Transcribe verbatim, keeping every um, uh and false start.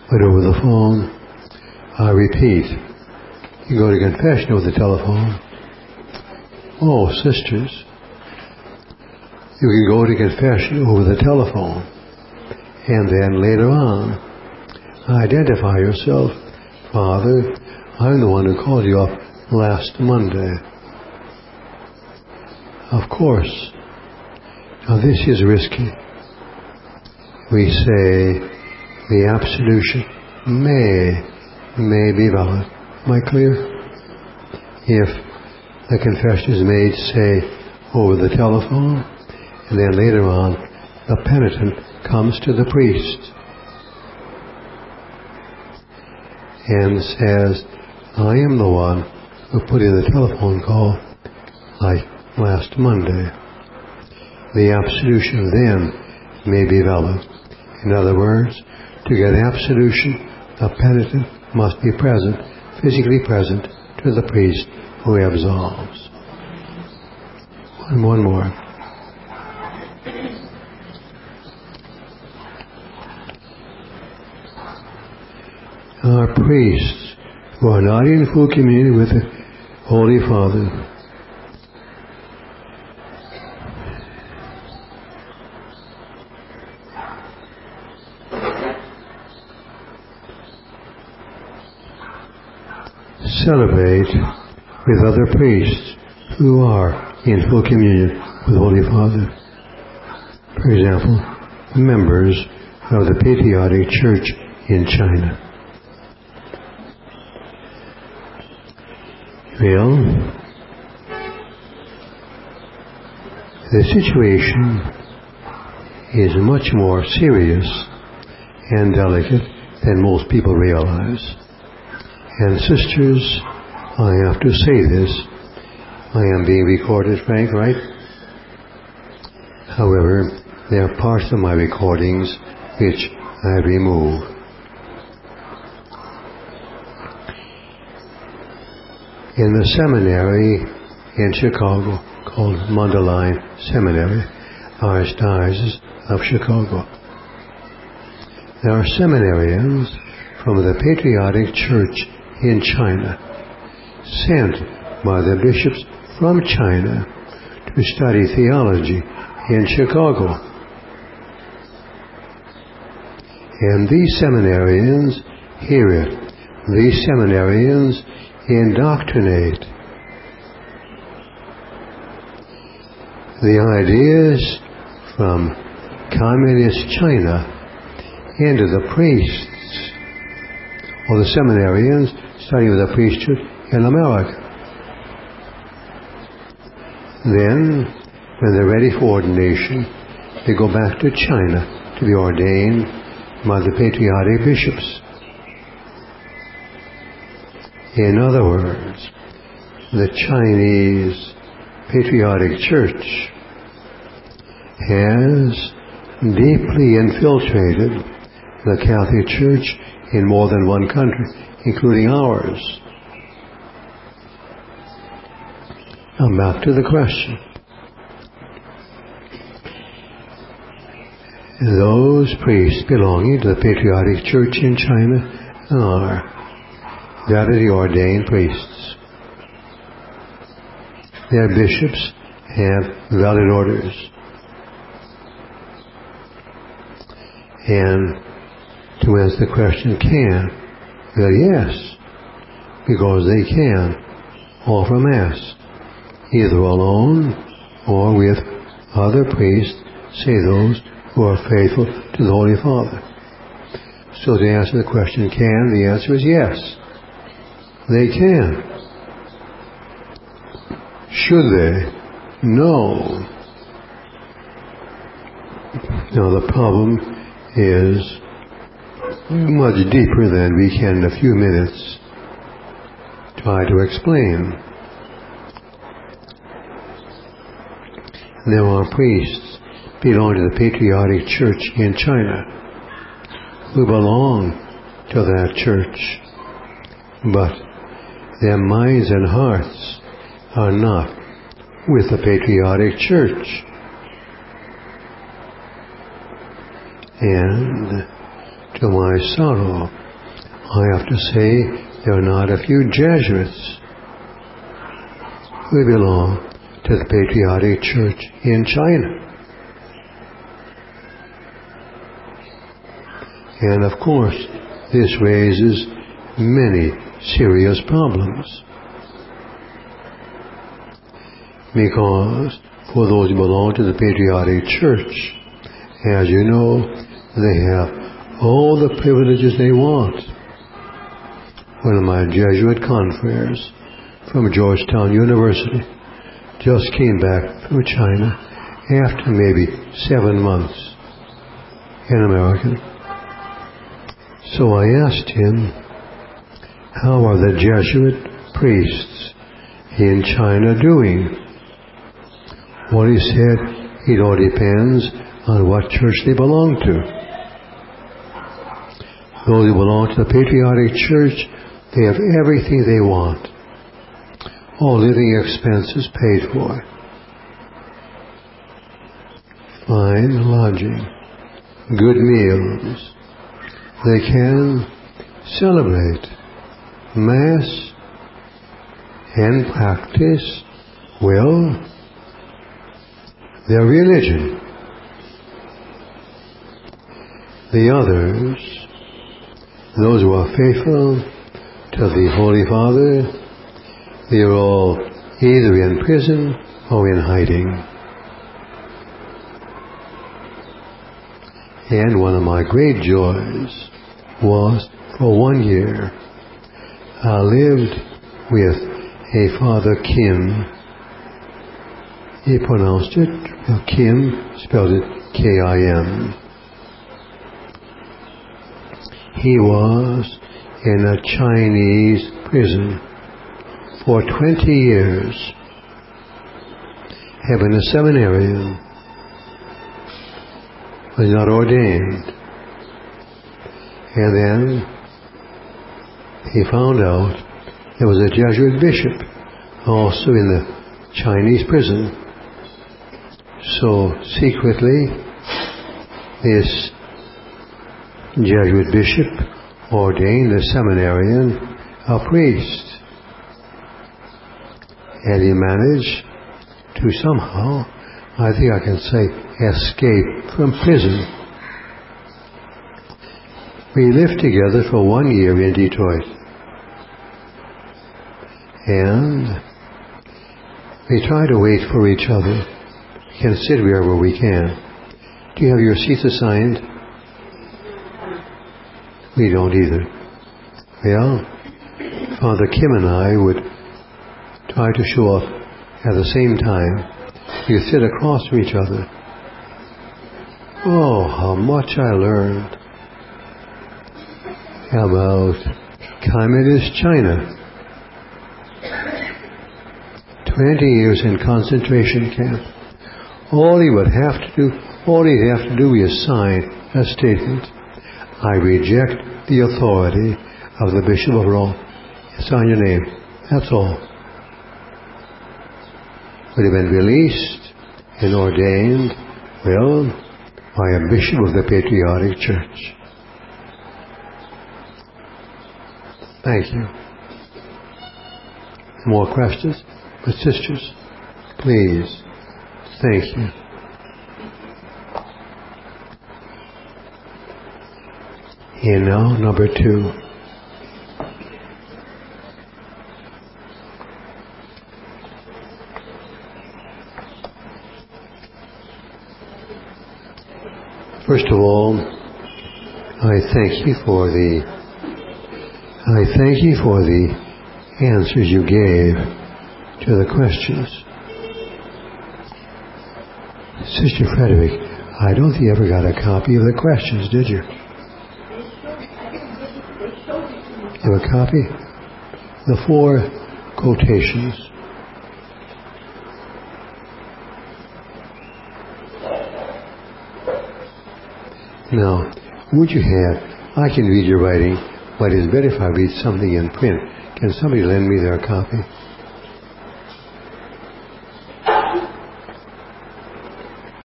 but over the phone, I repeat, you go to confession over the telephone. Oh, sisters, you can go to confession over the telephone, and then later on, identify yourself. Father, I'm the one who called you up last Monday. Of course. Now this is risky. We say the absolution may, may be valid. Am I clear? If the confession is made, say, over the telephone, and then later on, the penitent comes to the priest and says, I am the one who put in the telephone call like last Monday. The absolution then may be valid. In other words, to get absolution, the penitent must be present, physically present, to the priest who absolves. One, one more. Our priests who are not in full communion with the Holy Father celebrate with other priests who are in full communion with the Holy Father. For example, members of the Patriotic Church in China. Well, the situation is much more serious and delicate than most people realize. And sisters, I have to say this, I am being recorded, Frank, right? However, there are parts of my recordings which I remove. In the seminary in Chicago, called Mundelein Seminary, Archdiocese of Chicago, there are seminarians from the Patriotic Church in China, sent by the bishops from China to study theology in Chicago. And these seminarians hear it. These seminarians indoctrinate the ideas from communist China into the priests or the seminarians studying with the priesthood in America. Then, when they're ready for ordination, they go back to China to be ordained by the patriotic bishops. In other words, the Chinese Patriotic Church has deeply infiltrated the Catholic Church in more than one country, including ours. Now back to the question. Those priests belonging to the Patriotic Church in China are validly ordained priests. Their bishops have valid orders. And to answer the question, can? Well, yes, because they can offer Mass, either alone or with other priests, say those who are faithful to the Holy Father. So to answer the question, can? The answer is yes. They can. Should they? No. Now the problem is much deeper than we can in a few minutes try to explain. There are priests belonging to the Patriotic Church in China who belong to that church, but their minds and hearts are not with the Patriotic Church. And to my sorrow, I have to say there are not a few Jesuits who belong to the Patriotic Church in China. And of course, this raises many serious problems. Because for those who belong to the Patriotic Church, as you know, they have all the privileges they want. One of my Jesuit confreres from Georgetown University just came back from China after maybe seven months in America. So I asked him, how are the Jesuit priests in China doing? Well, he said, it all depends on what church they belong to. Those who belong to the Patriotic Church, they have everything they want. All living expenses paid for. Fine lodging. Good meals. They can celebrate Mass and practice, well, their religion. The others, those who are faithful to the Holy Father, they are all either in prison or in hiding. And one of my great joys was, for one year, I lived with a Father Kim. He pronounced it, Kim, spelled it K I M. He was in a Chinese prison for twenty years, had been a seminarian, was not ordained. And then he found out there was a Jesuit bishop also in the Chinese prison. So secretly, this Jesuit bishop ordained a seminarian a priest. And he managed to somehow, I think I can say, escape from prison. We lived together for one year in Detroit. And we try to wait for each other. We can sit wherever we can. Do you have your seats assigned? We don't either. Well, Father Kim and I would try to show up at the same time. We would sit across from each other. Oh, how much I learned about Communist China. Twenty years in concentration camp. All he would have to do, all he'd have to do is sign a statement. I reject the authority of the Bishop of Rome. Sign your name. That's all. Would have been released and ordained, well, by a bishop of the Patriotic Church. Thank you. More questions? But sisters, please. Thank you. And now, number two. First of all, I thank you for the I thank you for the answers you gave to the questions. Sister Frederick, I don't think you ever got a copy of the questions, did you? You have a copy? The four quotations. Now, would you have, I can read your writing, but it's better if I read something in print. Can somebody lend me their copy?